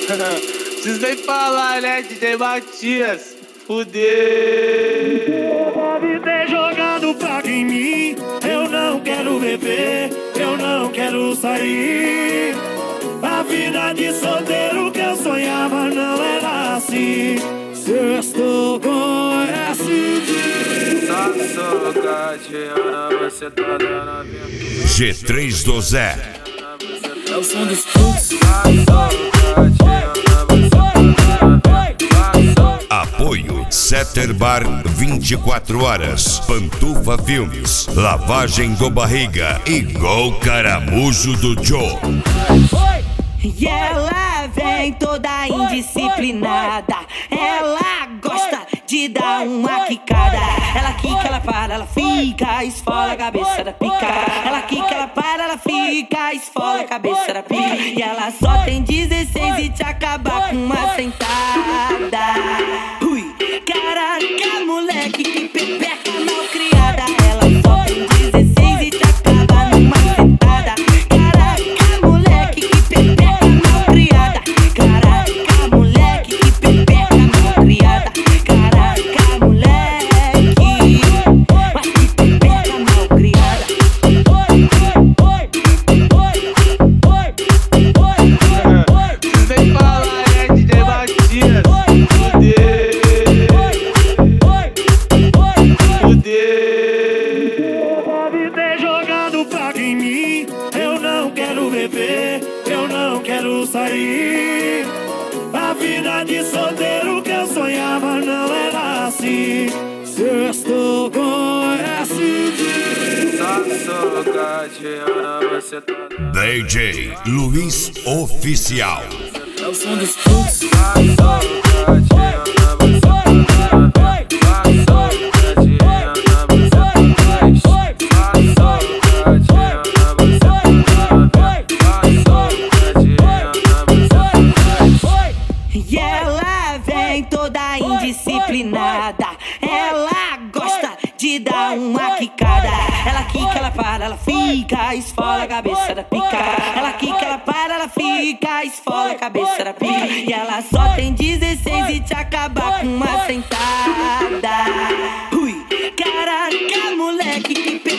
Vocês nem falar, né, DJ Matias? Fudeu. Deve ter jogado praga em mim. Eu não quero beber, eu não quero sair. A vida de solteiro que eu sonhava não era assim. Sextou com SD. G3 do Zé. É o som dos putos. Apoio Setter Bar 24 horas, Pantufa Filmes, Lavagem do Barriga e Gol Caramujo do Joe. E ela vem toda indisciplinada. Ela gosta de dar uma quicada. Ela quica, ela para, ela fica, esfola a cabeça da pica. Ela quica, ela para, ela fica, esfola a cabeça da pica. E ela só tem 16 e te acabar com uma sentada. Ui, caraca, moleque, que pepeca mal criada. Ela só tem 16 e te acaba numa sentada. Caraca, moleque, que pepeca mal criada. Caraca, moleque, que pepeca mal criada. Caraca, moleque, mas que pepeca mal criada. Vocês nem falar, né, DJ Matias? Deve ter jogado praga em mim. Eu não quero beber, eu não quero sair. A vida de solteiro que eu sonhava não era assim. Sextou com SD. DJ Luiz Oficial. É o som dos putos. E ela vem toda indisciplinada. Ela gosta de dar uma quicada. Ela quica, ela para, ela fica, esfola a cabeça da pica. Ela quica, ela para, ela fica, esfola a cabeça da pica. E ela só tem 16 e te acabar com uma sentada. Ui, caraca, moleque, que